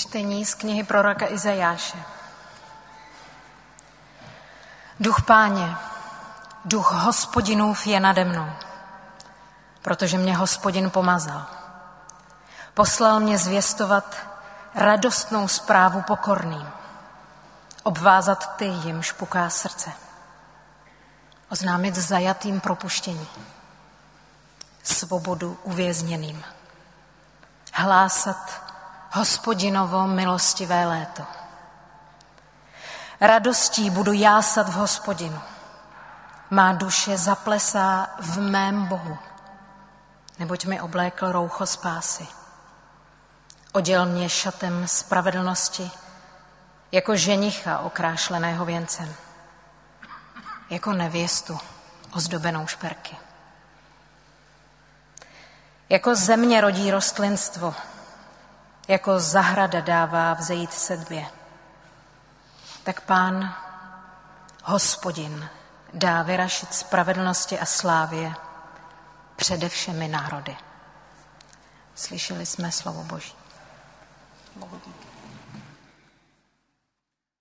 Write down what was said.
Čtení z knihy proroka Izajáše. Duch Páně, duch Hospodinův je nade mnou, protože mě Hospodin pomazal. Poslal mě zvěstovat radostnou zprávu pokorným, obvázat ty, jimž puká srdce, oznámit zajatým propuštění, svobodu uvězněným, hlásat Hospodinovo milostivé léto. Radostí budu jásat v Hospodinu. Má duše zaplesá v mém Bohu, neboť mi oblékl roucho spásy. Oděl mě šatem spravedlnosti, jako ženicha okrášleného věncem, jako nevěstu ozdobenou šperky. Jako země rodí rostlinstvo, jako zahrada dává vzejít sedbě, tak Pán, Hospodin, dá vyrašit spravedlnosti a slávě přede všemi národy. Slyšeli jsme slovo Boží. Bohu díky.